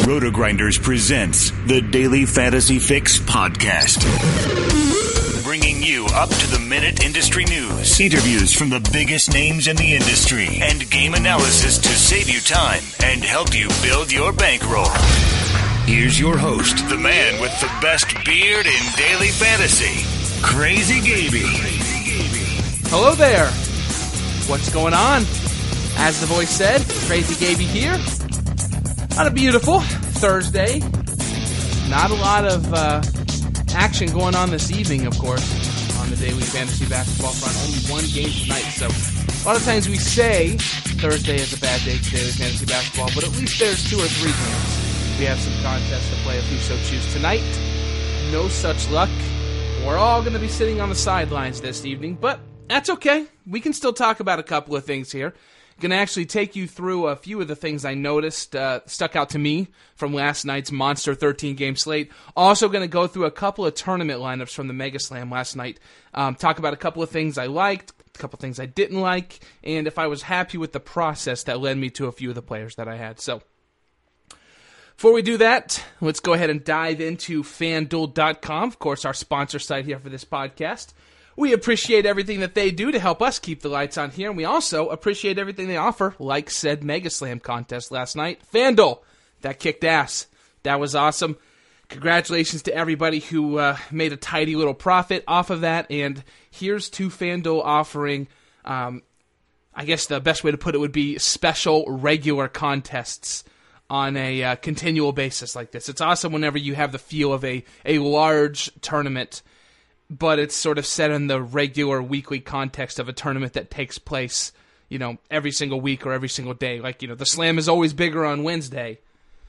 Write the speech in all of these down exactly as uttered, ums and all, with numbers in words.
Roto-Grinders presents the Daily Fantasy Fix podcast. Bringing you up-to-the-minute industry news, interviews from the biggest names in the industry, and game analysis to save you time and help you build your bankroll. Here's your host, the man with the best beard in daily fantasy, Crazy Gaby. Hello there. What's going on? As the voice said, Crazy Gaby here. On a beautiful Thursday. Not a lot of uh, action going on this evening, of course, on the Daily Fantasy Basketball front. Only one game tonight, so a lot of times we say Thursday is a bad day for Daily Fantasy Basketball, but at least there's two or three games. We have some contests to play if you so choose tonight. No such luck. We're all going to be sitting on the sidelines this evening, but that's okay. We can still talk about a couple of things here. Going to actually take you through a few of the things I noticed uh, stuck out to me from last night's monster thirteen-game slate. Also going to go through a couple of tournament lineups from the Mega Slam last night. Um, talk about a couple of things I liked, a couple of things I didn't like, and if I was happy with the process that led me to a few of the players that I had. So, before we do that, let's go ahead and dive into FanDuel dot com, of course, our sponsor site here for this podcast. We appreciate everything that they do to help us keep the lights on here, and we also appreciate everything they offer, like said Mega Slam contest last night. FanDuel, that kicked ass. That was awesome. Congratulations to everybody who uh, made a tidy little profit off of that, and here's to FanDuel offering, um, I guess the best way to put it would be special regular contests on a uh, continual basis like this. It's awesome whenever you have the feel of a, a large tournament, but it's sort of set in the regular weekly context of a tournament that takes place, you know, every single week or every single day. Like, you know, the Slam is always bigger on Wednesday,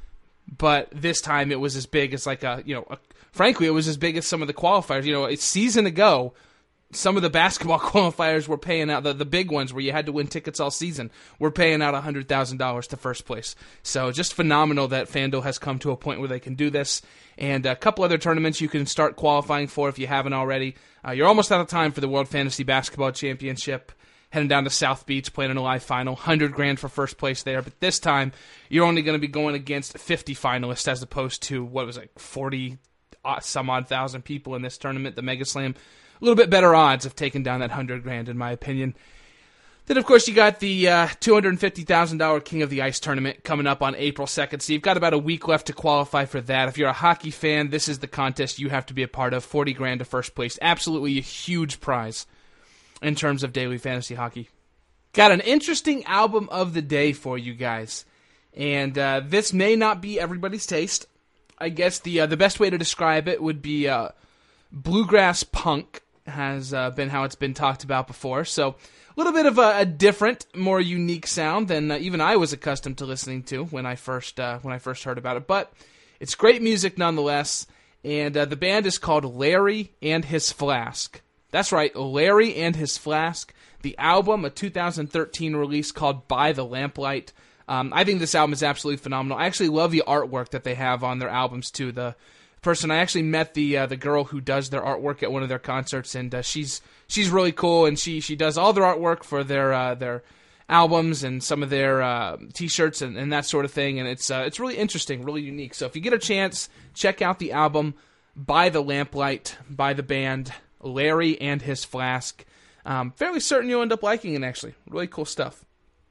but this time it was as big as like a, you know, a, frankly, it was as big as some of the qualifiers. You know, a season ago, some of the basketball qualifiers were paying out, the, the big ones where you had to win tickets all season, were paying out one hundred thousand dollars to first place. So just phenomenal that FanDuel has come to a point where they can do this. And a couple other tournaments you can start qualifying for if you haven't already. Uh, you're almost out of time for the World Fantasy Basketball Championship. Heading down to South Beach, playing in a live final. one hundred grand for first place there. But this time, you're only going to be going against fifty finalists as opposed to, what was it, forty some odd thousand people in this tournament, the Mega Slam. A little bit better odds of taking down that one hundred grand, in my opinion. Then, of course, you got the uh, two hundred fifty thousand dollars King of the Ice tournament coming up on April second. So you've got about a week left to qualify for that. If you're a hockey fan, this is the contest you have to be a part of. forty grand to first place. Absolutely a huge prize in terms of daily fantasy hockey. Got an interesting album of the day for you guys. And uh, this may not be everybody's taste. I guess the uh, the best way to describe it would be uh, bluegrass punk has uh, been how it's been talked about before. So a little bit of a, a different, more unique sound than uh, even I was accustomed to listening to when I first uh, when I first heard about it. But it's great music nonetheless. And uh, the band is called Larry and His Flask. That's right, Larry and His Flask. The album, a two thousand thirteen release called By the Lamplight. Um, I think this album is absolutely phenomenal. I actually love the artwork that they have on their albums too. The person I actually met the uh, the girl who does their artwork at one of their concerts, and uh, she's she's really cool, and she she does all their artwork for their uh, their albums and some of their uh, t-shirts and, and that sort of thing, and it's uh, it's really interesting, really unique. So if you get a chance, check out the album By the Lamplight by the band Larry and His Flask. Um, fairly certain you'll end up liking it, actually. Really cool stuff.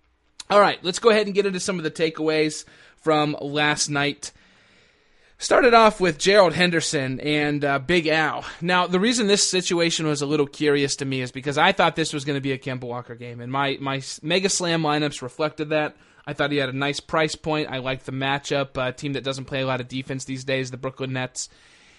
All right, let's go ahead and get into some of the takeaways from last night. Started off with Gerald Henderson and uh, Big Al. Now, the reason this situation was a little curious to me is because I thought this was going to be a Kemba Walker game, and my, my Mega Slam lineups reflected that. I thought he had a nice price point. I liked the matchup, a team that doesn't play a lot of defense these days, the Brooklyn Nets.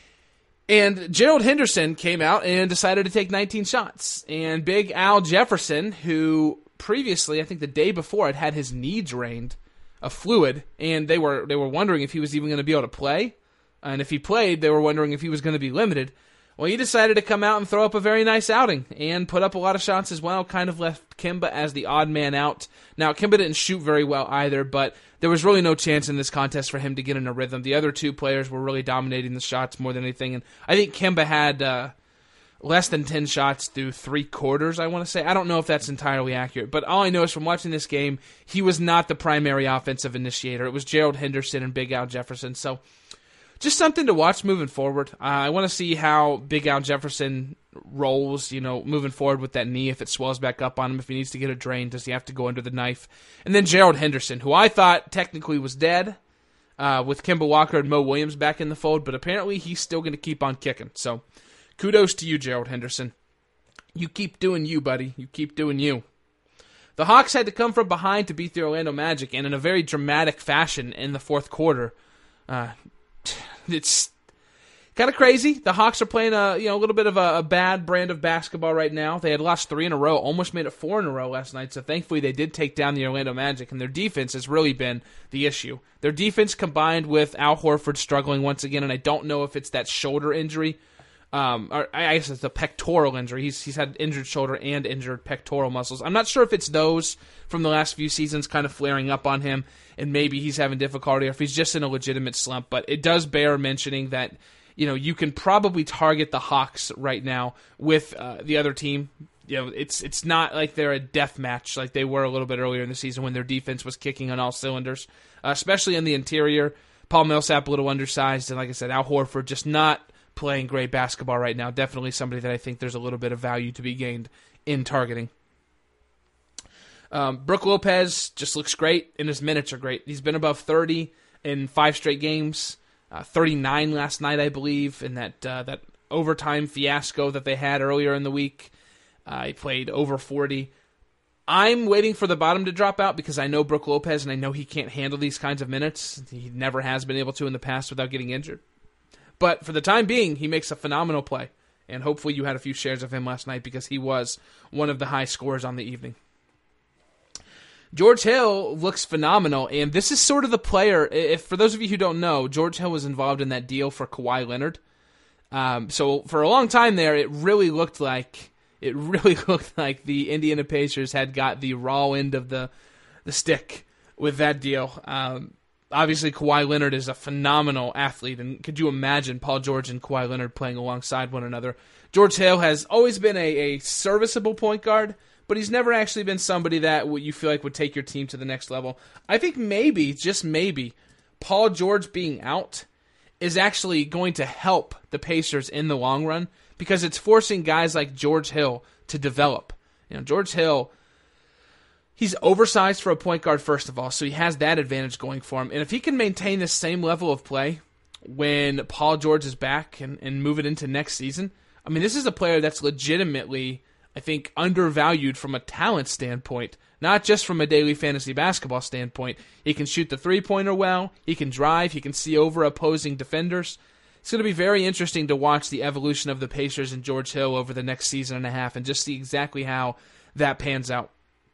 And Gerald Henderson came out and decided to take nineteen shots. And Big Al Jefferson, who previously, I think the day before, had had his knee drained of fluid, and they were they were wondering if he was even going to be able to play. And if he played, they were wondering if he was going to be limited. Well, he decided to come out and throw up a very nice outing and put up a lot of shots as well, kind of left Kemba as the odd man out. Now, Kemba didn't shoot very well either, but there was really no chance in this contest for him to get in a rhythm. The other two players were really dominating the shots more than anything, and I think Kemba had uh, less than ten shots through three quarters, I want to say. I don't know if that's entirely accurate, but all I know is from watching this game, he was not the primary offensive initiator. It was Gerald Henderson and Big Al Jefferson. So just something to watch moving forward. Uh, I want to see how Big Al Jefferson rolls, you know, moving forward with that knee, if it swells back up on him, if he needs to get a drain, does he have to go under the knife? And then Gerald Henderson, who I thought technically was dead, uh, with Kemba Walker and Mo Williams back in the fold, but apparently he's still going to keep on kicking. So kudos to you, Gerald Henderson. You keep doing you, buddy. You keep doing you. The Hawks had to come from behind to beat the Orlando Magic, and in a very dramatic fashion in the fourth quarter. Uh, it's kind of crazy. The Hawks are playing a you know a little bit of a, a bad brand of basketball right now. They had lost three in a row, almost made it four in a row last night, so thankfully they did take down the Orlando Magic, and their defense has really been the issue. Their defense combined with Al Horford struggling once again, and I don't know if it's that shoulder injury. Um, or I guess it's a pectoral injury. He's he's had injured shoulder and injured pectoral muscles. I'm not sure if it's those from the last few seasons kind of flaring up on him, and maybe he's having difficulty, or if he's just in a legitimate slump. But it does bear mentioning that you know you can probably target the Hawks right now with uh, the other team. You know, it's it's not like they're a death match like they were a little bit earlier in the season when their defense was kicking on all cylinders, uh, especially in the interior. Paul Millsap a little undersized, and like I said, Al Horford just not playing great basketball right now. Definitely somebody that I think there's a little bit of value to be gained in targeting. Um, Brook Lopez just looks great, and his minutes are great. He's been above thirty in five straight games, uh, thirty-nine last night, I believe, in that uh, that overtime fiasco that they had earlier in the week. Uh, he played over forty. I'm waiting for the bottom to drop out because I know Brook Lopez, and I know he can't handle these kinds of minutes. He never has been able to in the past without getting injured. But for the time being, he makes a phenomenal play. And hopefully you had a few shares of him last night because he was one of the high scorers on the evening. George Hill looks phenomenal. And this is sort of the player, if for those of you who don't know, George Hill was involved in that deal for Kawhi Leonard. Um, so for a long time there, it really looked like it really looked like the Indiana Pacers had got the raw end of the, the stick with that deal. Um Obviously, Kawhi Leonard is a phenomenal athlete, and could you imagine Paul George and Kawhi Leonard playing alongside one another? George Hill has always been a, a serviceable point guard, but he's never actually been somebody that you feel like would take your team to the next level. I think maybe, just maybe, Paul George being out is actually going to help the Pacers in the long run because it's forcing guys like George Hill to develop. You know, George Hill, he's oversized for a point guard, first of all, so he has that advantage going for him. And if he can maintain this same level of play when Paul George is back and, and move it into next season, I mean, this is a player that's legitimately, I think, undervalued from a talent standpoint, not just from a daily fantasy basketball standpoint. He can shoot the three-pointer well, he can drive, he can see over opposing defenders. It's going to be very interesting to watch the evolution of the Pacers and George Hill over the next season and a half and just see exactly how that pans out.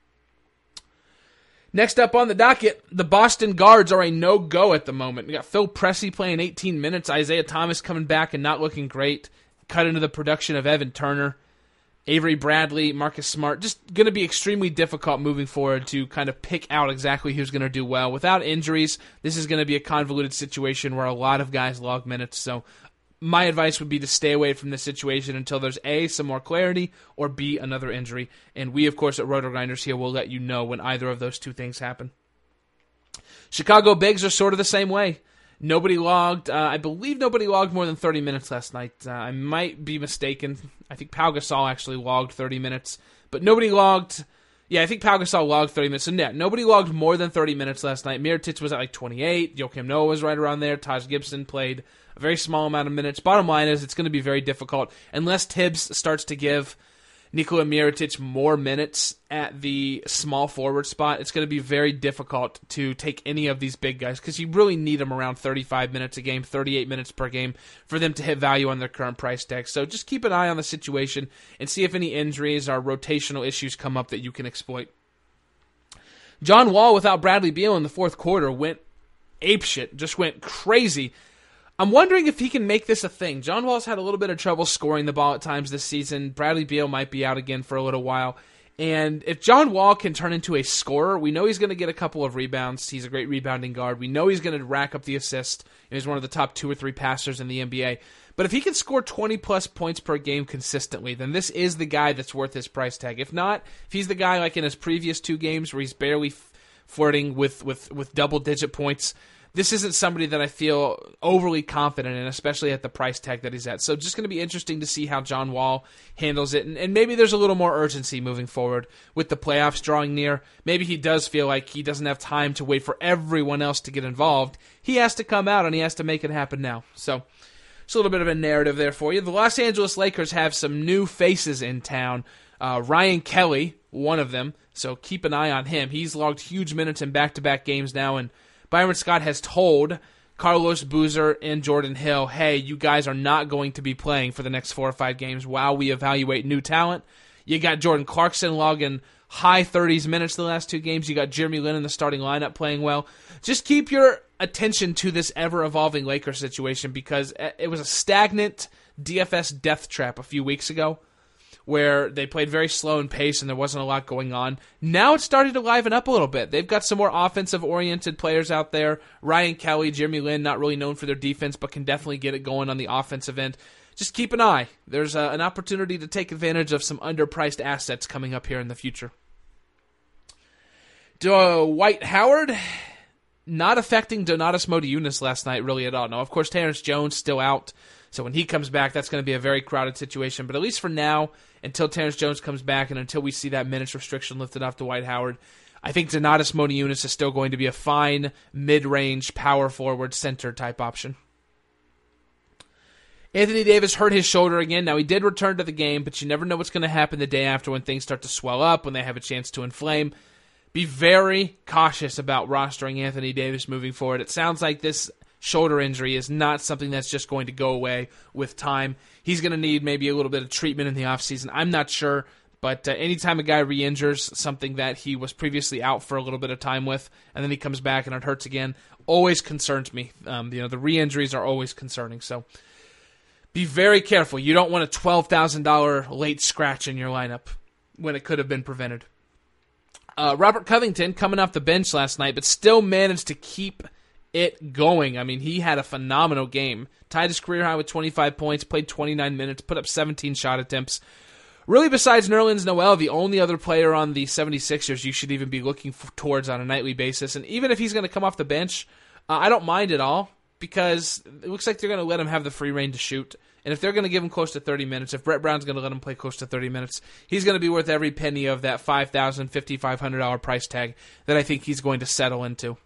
Next up on the docket, the Boston guards are a no-go at the moment. We got Phil Pressey playing eighteen minutes, Isaiah Thomas coming back and not looking great, cut into the production of Evan Turner, Avery Bradley, Marcus Smart. Just going to be extremely difficult moving forward to kind of pick out exactly who's going to do well. Without injuries, this is going to be a convoluted situation where a lot of guys log minutes, so my advice would be to stay away from this situation until there's A, some more clarity, or B, another injury. And we, of course, at Roto Grinders here will let you know when either of those two things happen. Chicago Bigs are sort of the same way. Nobody logged, uh, I believe nobody logged more than thirty minutes last night. Uh, I might be mistaken. I think Pau Gasol actually logged thirty minutes, but nobody logged. Yeah, I think Pau Gasol logged thirty minutes. So yeah, nobody logged more than thirty minutes last night. Mirotic was at like twenty-eight. Joakim Noah was right around there. Taj Gibson played a very small amount of minutes. Bottom line is it's going to be very difficult unless Tibbs starts to give Nikola Mirotic more minutes at the small forward spot. It's going to be very difficult to take any of these big guys because you really need them around thirty-five minutes a game, thirty-eight minutes per game for them to hit value on their current price tag. So just keep an eye on the situation and see if any injuries or rotational issues come up that you can exploit. John Wall without Bradley Beal in the fourth quarter went apeshit, just went crazy. I'm wondering if he can make this a thing. John Wall's had a little bit of trouble scoring the ball at times this season. Bradley Beal might be out again for a little while. And if John Wall can turn into a scorer, we know he's going to get a couple of rebounds. He's a great rebounding guard. We know he's going to rack up the assists. And he's one of the top two or three passers in the N B A. But if he can score twenty-plus points per game consistently, then this is the guy that's worth his price tag. If not, if he's the guy like in his previous two games where he's barely f- flirting with, with, with double-digit points, this isn't somebody that I feel overly confident in, especially at the price tag that he's at. So just going to be interesting to see how John Wall handles it. And, and maybe there's a little more urgency moving forward with the playoffs drawing near. Maybe he does feel like he doesn't have time to wait for everyone else to get involved. He has to come out and he has to make it happen now. So it's a little bit of a narrative there for you. The Los Angeles Lakers have some new faces in town. Uh, Ryan Kelly, one of them. So keep an eye on him. He's logged huge minutes in back-to-back games now, and Byron Scott has told Carlos Boozer and Jordan Hill, hey, you guys are not going to be playing for the next four or five games while we evaluate new talent. You got Jordan Clarkson logging high thirties minutes the last two games. You got Jeremy Lin in the starting lineup playing well. Just keep your attention to this ever-evolving Lakers situation because it was a stagnant D F S death trap a few weeks ago where they played very slow in pace and there wasn't a lot going on. Now it's starting to liven up a little bit. They've got some more offensive-oriented players out there. Ryan Kelly, Jeremy Lin, not really known for their defense, but can definitely get it going on the offensive end. Just keep an eye. There's a, an opportunity to take advantage of some underpriced assets coming up here in the future. Dwight Howard, not affecting Donatas Motiejunas last night really at all. No, of course, Terrence Jones still out. So when he comes back, that's going to be a very crowded situation. But at least for now, until Terrence Jones comes back and until we see that minutes restriction lifted off Dwight Howard, I think Donatas Motiejunas is still going to be a fine mid-range power forward center type option. Anthony Davis hurt his shoulder again. Now, he did return to the game, but you never know what's going to happen the day after when things start to swell up, when they have a chance to inflame. Be very cautious about rostering Anthony Davis moving forward. It sounds like this shoulder injury is not something that's just going to go away with time. He's going to need maybe a little bit of treatment in the offseason. I'm not sure, but uh, anytime a guy re-injures something that he was previously out for a little bit of time with, and then he comes back and it hurts again, always concerns me. Um, you know, the re-injuries are always concerning, so be very careful. You don't want a twelve thousand dollars late scratch in your lineup when it could have been prevented. Uh, Robert Covington coming off the bench last night, but still managed to keep it going. I mean, he had a phenomenal game. Tied his career high with twenty-five points, played twenty-nine minutes, put up seventeen shot attempts. Really, besides Nerlens Noel, the only other player on the seventy-sixers you should even be looking for, towards on a nightly basis. And even if he's going to come off the bench, uh, I don't mind at all because it looks like they're going to let him have the free reign to shoot. And if they're going to give him close to thirty minutes, if Brett Brown's going to let him play close to thirty minutes, he's going to be worth every penny of that five thousand dollars, five thousand five hundred dollars price tag that I think he's going to settle into.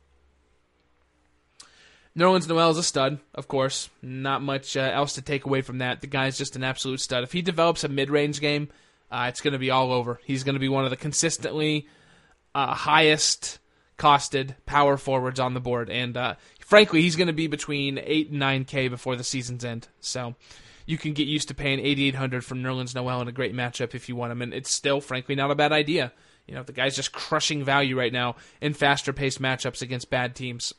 Nerlens Noel is a stud, of course. Not much uh, else to take away from that. The guy's just an absolute stud. If he develops a mid-range game, uh, it's going to be all over. He's going to be one of the consistently uh, highest-costed power forwards on the board. And uh, frankly, he's going to be between eight and nine K before the season's end. So you can get used to paying eighty-eight hundred dollars from Nerlens Noel in a great matchup if you want him. And it's still, frankly, not a bad idea. You know, the guy's just crushing value right now in faster-paced matchups against bad teams.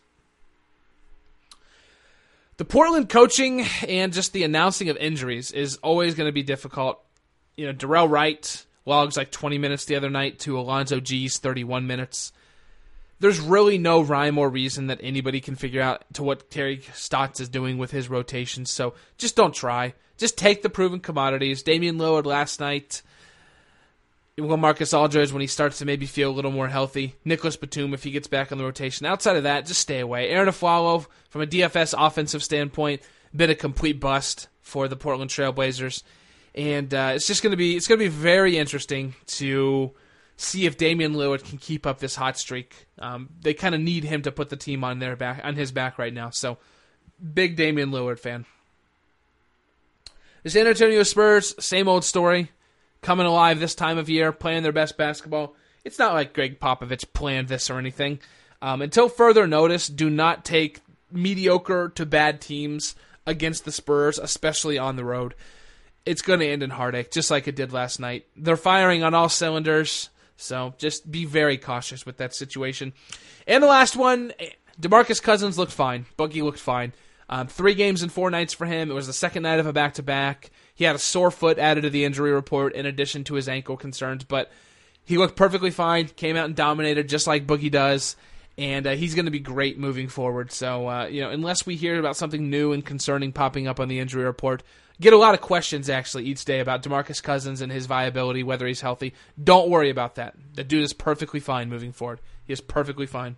The Portland coaching and just the announcing of injuries is always going to be difficult. You know, Darrell Wright logs like twenty minutes the other night to Alonzo G's thirty-one minutes. There's really no rhyme or reason that anybody can figure out to what Terry Stotts is doing with his rotations, so just don't try. Just take the proven commodities. Damian Lillard last night. LaMarcus Aldridge when he starts to maybe feel a little more healthy. Nicholas Batum if he gets back on the rotation. Outside of that, just stay away. Aaron Aflalo, from a D F S offensive standpoint, been a complete bust for the Portland Trailblazers. And uh, it's just going to be it's going to be very interesting to see if Damian Lillard can keep up this hot streak. Um, they kind of need him to put the team on their back on his back right now. So, big Damian Lillard fan. The San Antonio Spurs, same old story. Coming alive this time of year, playing their best basketball. It's not like Greg Popovich planned this or anything. Um, until further notice, do not take mediocre to bad teams against the Spurs, especially on the road. It's going to end in heartache, just like it did last night. They're firing on all cylinders, so just be very cautious with that situation. And the last one, DeMarcus Cousins looked fine. Boogie looked fine. Um, three games and four nights for him. It was the second night of a back-to-back. He had a sore foot added to the injury report in addition to his ankle concerns, but he looked perfectly fine, came out and dominated just like Boogie does, and uh, he's going to be great moving forward. So, uh, you know, unless we hear about something new and concerning popping up on the injury report, get a lot of questions, actually, each day about DeMarcus Cousins and his viability, whether he's healthy. Don't worry about that. The dude is perfectly fine moving forward. He is perfectly fine.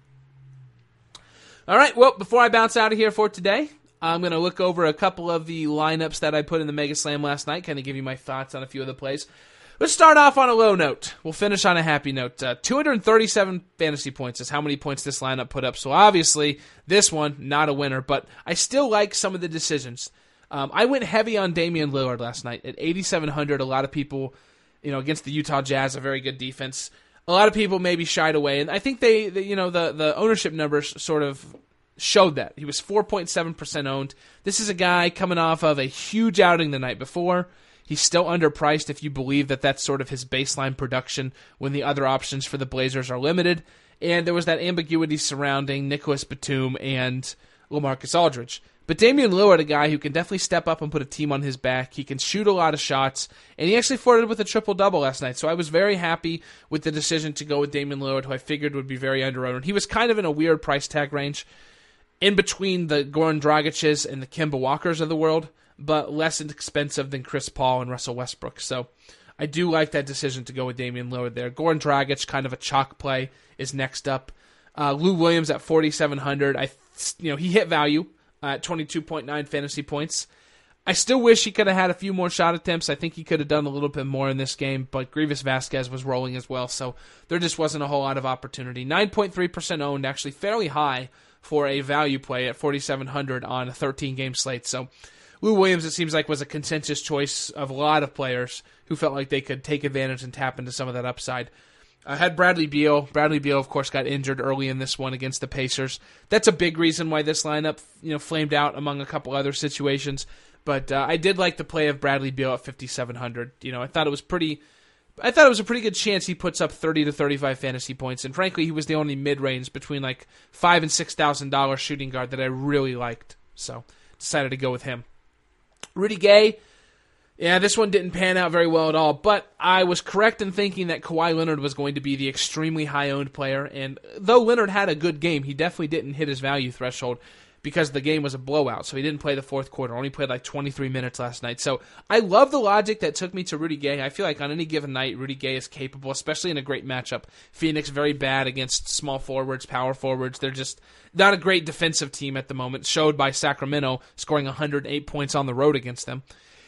All right, well, before I bounce out of here for today, I'm going to look over a couple of the lineups that I put in the Mega Slam last night, kind of give you my thoughts on a few of the plays. Let's start off on a low note. We'll finish on a happy note. Uh, two hundred thirty-seven fantasy points is how many points this lineup put up. So obviously, this one, not a winner, but I still like some of the decisions. Um, I went heavy on Damian Lillard last night at eighty-seven hundred. A lot of people, you know, against the Utah Jazz, a very good defense. A lot of people maybe shied away, and I think they, they you know, the, the ownership numbers sort of showed that. He was four point seven percent owned. This is a guy coming off of a huge outing the night before. He's still underpriced if you believe that that's sort of his baseline production when the other options for the Blazers are limited. And there was that ambiguity surrounding Nicholas Batum and LaMarcus Aldridge. But Damian Lillard, a guy who can definitely step up and put a team on his back. He can shoot a lot of shots, and he actually flirted with a triple-double last night. So I was very happy with the decision to go with Damian Lillard, who I figured would be very under-owned. He was kind of in a weird price tag range, in between the Goran Dragic's and the Kemba Walkers of the world, but less expensive than Chris Paul and Russell Westbrook. So I do like that decision to go with Damian Lillard there. Goran Dragic, kind of a chalk play, is next up. Uh, Lou Williams at forty-seven hundred. I, you know, he hit value at twenty-two point nine fantasy points. I still wish he could have had a few more shot attempts. I think he could have done a little bit more in this game, but Grievous Vasquez was rolling as well, so there just wasn't a whole lot of opportunity. nine point three percent owned, actually fairly high for a value play at forty-seven hundred on a thirteen-game slate. So Lou Williams, it seems like, was a consensus choice of a lot of players who felt like they could take advantage and tap into some of that upside. I had Bradley Beal. Bradley Beal, of course, got injured early in this one against the Pacers. That's a big reason why this lineup, you know, flamed out among a couple other situations. But uh, I did like the play of Bradley Beal at fifty-seven hundred. You know, I thought it was pretty. I thought it was a pretty good chance he puts up thirty to thirty-five fantasy points, and frankly, he was the only mid-range between like five and six thousand dollars shooting guard that I really liked. So decided to go with him. Rudy Gay, yeah, this one didn't pan out very well at all, but I was correct in thinking that Kawhi Leonard was going to be the extremely high-owned player, and though Leonard had a good game, he definitely didn't hit his value threshold because the game was a blowout, so he didn't play the fourth quarter, only played like twenty-three minutes last night. So I love the logic that took me to Rudy Gay. I feel like on any given night, Rudy Gay is capable, especially in a great matchup. Phoenix very bad against small forwards, power forwards. They're just not a great defensive team at the moment, showed by Sacramento scoring one hundred eight points on the road against them.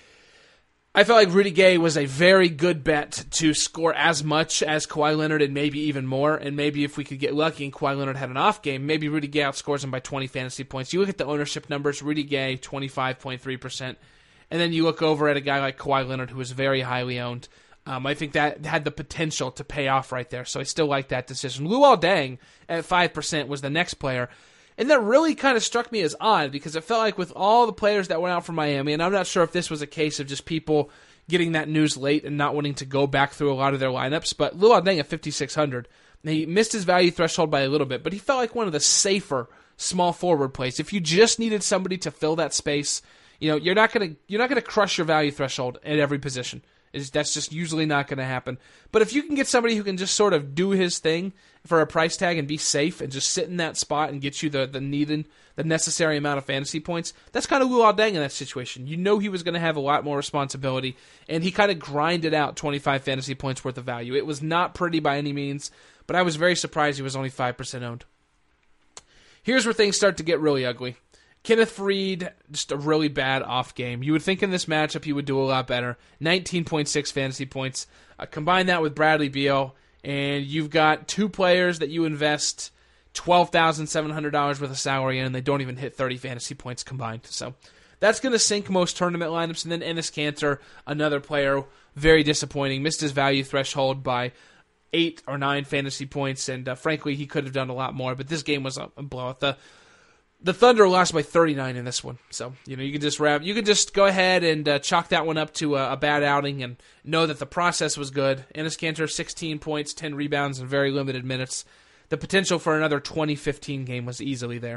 I felt like Rudy Gay was a very good bet to score as much as Kawhi Leonard and maybe even more, and maybe if we could get lucky and Kawhi Leonard had an off game, maybe Rudy Gay outscores him by twenty fantasy points. You look at the ownership numbers, Rudy Gay, twenty-five point three percent, and then you look over at a guy like Kawhi Leonard who is very highly owned. Um, I think that had the potential to pay off right there, so I still like that decision. Luol Deng at five percent was the next player. And that really kind of struck me as odd because it felt like with all the players that went out for Miami, and I'm not sure if this was a case of just people getting that news late and not wanting to go back through a lot of their lineups, but Luol Deng at fifty-six hundred, he missed his value threshold by a little bit, but he felt like one of the safer small forward plays. If you just needed somebody to fill that space, you know, you're not going to you're not going to crush your value threshold at every position. It's, that's just usually not going to happen. But if you can get somebody who can just sort of do his thing for a price tag and be safe and just sit in that spot and get you the, the needed, the necessary amount of fantasy points, that's kind of Luol Deng in that situation. You know he was going to have a lot more responsibility, and he kind of grinded out twenty-five fantasy points worth of value. It was not pretty by any means, but I was very surprised he was only five percent owned. Here's where things start to get really ugly. Kenneth Faried, just a really bad off game. You would think in this matchup he would do a lot better. nineteen point six fantasy points. Uh, combine that with Bradley Beal, and you've got two players that you invest twelve thousand seven hundred dollars worth of salary in, and they don't even hit thirty fantasy points combined. So that's going to sink most tournament lineups. And then Enes Kanter, another player, very disappointing. Missed his value threshold by eight or nine fantasy points, and uh, frankly, he could have done a lot more. But this game was a blowout. The The Thunder lost by thirty-nine in this one, so you know you can just wrap, you can just go ahead and uh, chalk that one up to a, a bad outing and know that the process was good. Enes Kanter, sixteen points, ten rebounds in very limited minutes. The potential for another twenty fifteen game was easily there.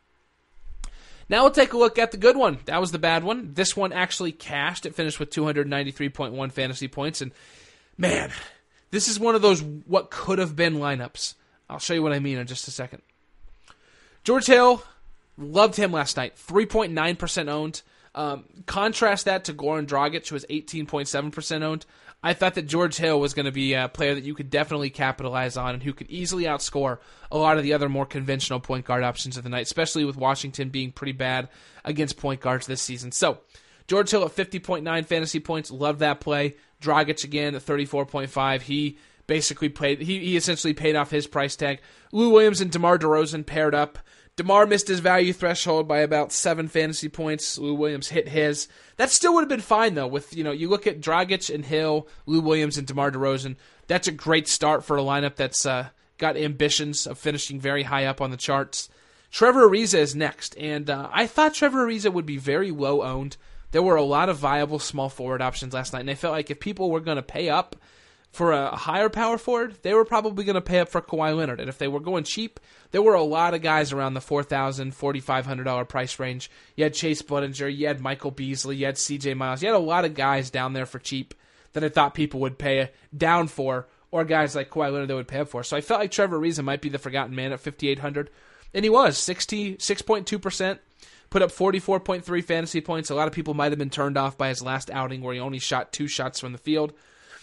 Now we'll take a look at the good one. That was the bad one. This one actually cashed. It finished with two hundred ninety-three point one fantasy points, and man, This is one of those what could have been lineups. I'll show you what I mean in just a second. George Hill, loved him last night. three point nine percent owned. Um, contrast that to Goran Dragic, who was eighteen point seven percent owned. I thought that George Hill was going to be a player that you could definitely capitalize on and who could easily outscore a lot of the other more conventional point guard options of the night, especially with Washington being pretty bad against point guards this season. So, George Hill at fifty point nine fantasy points, loved that play. Dragic again at thirty-four point five. He basically played, he, he essentially paid off his price tag. Lou Williams and DeMar DeRozan paired up. DeMar missed his value threshold by about seven fantasy points. Lou Williams hit his. That still would have been fine, though. With, you know, you look at Dragic and Hill, Lou Williams and DeMar DeRozan. That's a great start for a lineup that's uh, got ambitions of finishing very high up on the charts. Trevor Ariza is next, and uh, I thought Trevor Ariza would be very low owned. There were a lot of viable small forward options last night, and I felt like if people were going to pay up for a higher power forward, they were probably going to pay up for Kawhi Leonard. And if they were going cheap, there were a lot of guys around the four thousand dollars, four thousand five hundred dollars price range. You had Chase Budinger, you had Michael Beasley, you had C J Miles. You had a lot of guys down there for cheap that I thought people would pay down for, or guys like Kawhi Leonard that would pay up for. So I felt like Trevor Ariza might be the forgotten man at fifty-eight hundred. And he was, sixty-six point two percent. Put up forty-four point three fantasy points. A lot of people might have been turned off by his last outing where he only shot two shots from the field.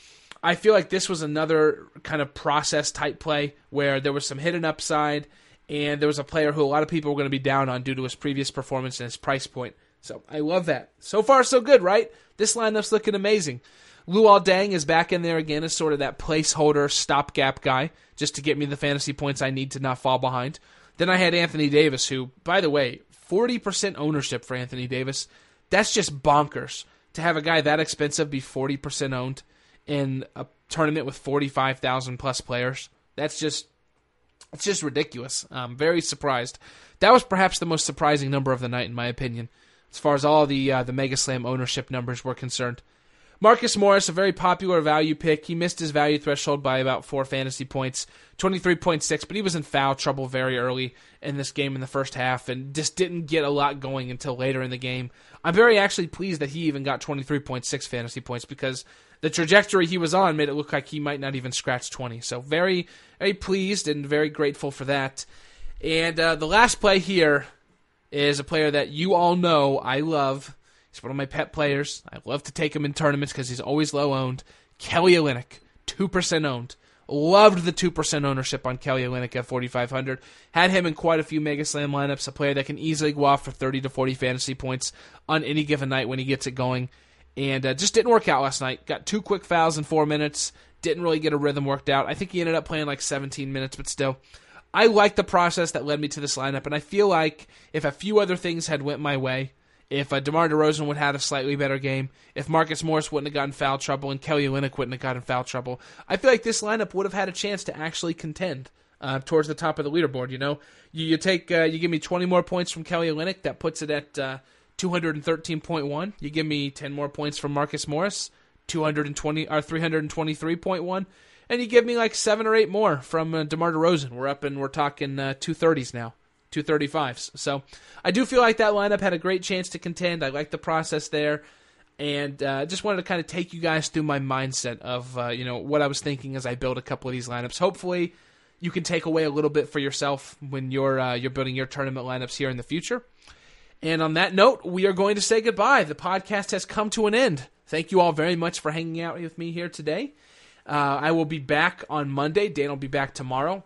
I feel like this was another kind of process-type play where there was some hidden upside, and there was a player who a lot of people were going to be down on due to his previous performance and his price point. So I love that. So far, so good, right? This lineup's looking amazing. Luol Deng is back in there again as sort of that placeholder stopgap guy, just to get me the fantasy points I need to not fall behind. Then I had Anthony Davis, who, by the way, forty percent ownership for Anthony Davis. That's just bonkers. To have a guy that expensive be forty percent owned in a tournament with forty-five thousand plus players. That's just, it's just ridiculous. I'm very surprised. That was perhaps the most surprising number of the night, in my opinion, as far as all the uh, the Mega Slam ownership numbers were concerned. Marcus Morris, a very popular value pick. He missed his value threshold by about four fantasy points, twenty-three point six, but he was in foul trouble very early in this game in the first half and just didn't get a lot going until later in the game. I'm very actually pleased that he even got twenty-three point six fantasy points because the trajectory he was on made it look like he might not even scratch twenty. So very, very pleased and very grateful for that. And uh, the last play here is a player that you all know I love. He's one of my pet players. I love to take him in tournaments because he's always low owned. Kelly Olynyk, two percent owned. Loved the two percent ownership on Kelly Olynyk at forty-five hundred. Had him in quite a few Mega Slam lineups. A player that can easily go off for thirty to forty fantasy points on any given night when he gets it going. And uh, just didn't work out last night. Got two quick fouls in four minutes. Didn't really get a rhythm worked out. I think he ended up playing like seventeen minutes, but still. I like the process that led me to this lineup, and I feel like if a few other things had went my way, if uh, DeMar DeRozan would have had a slightly better game, if Marcus Morris wouldn't have gotten foul trouble and Kelly Olynyk wouldn't have gotten foul trouble, I feel like this lineup would have had a chance to actually contend uh, towards the top of the leaderboard. You know, you, you take uh, you give me twenty more points from Kelly Olynyk, that puts it at uh, two hundred thirteen point one. You give me ten more points from Marcus Morris, two hundred twenty or three hundred twenty-three point one, and you give me like seven or eight more from uh, DeMar DeRozan. We're up and we're talking uh, two thirties now. two thirty-fives. So I do feel like that lineup had a great chance to contend. I like the process there, and uh, just wanted to kind of take you guys through my mindset of uh, you know what I was thinking as I build a couple of these lineups. Hopefully, you can take away a little bit for yourself when you're uh, you're building your tournament lineups here in the future. And on that note, we are going to say goodbye. The podcast has come to an end. Thank you all very much for hanging out with me here today. Uh, I will be back on Monday. Dan will be back tomorrow.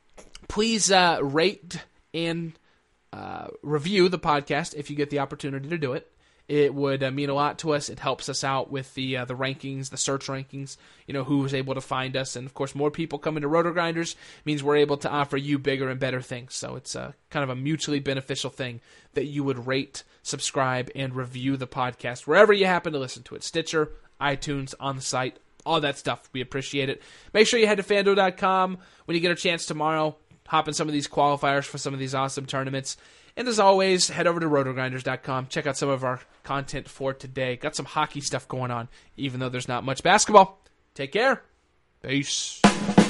Please uh, rate and uh, review the podcast if you get the opportunity to do it. It would uh, mean a lot to us. It helps us out with the uh, the rankings, the search rankings, you know, who's able to find us. And, of course, more people coming to Roto-Grinders means we're able to offer you bigger and better things. So it's a, kind of a mutually beneficial thing that you would rate, subscribe, and review the podcast wherever you happen to listen to it. Stitcher, iTunes, on the site, all that stuff. We appreciate it. Make sure you head to FanDuel dot com when you get a chance tomorrow. Hop in some of these qualifiers for some of these awesome tournaments. And as always, head over to Roto Grinders dot com. Check out some of our content for today. Got some hockey stuff going on, even though there's not much basketball. Take care. Peace.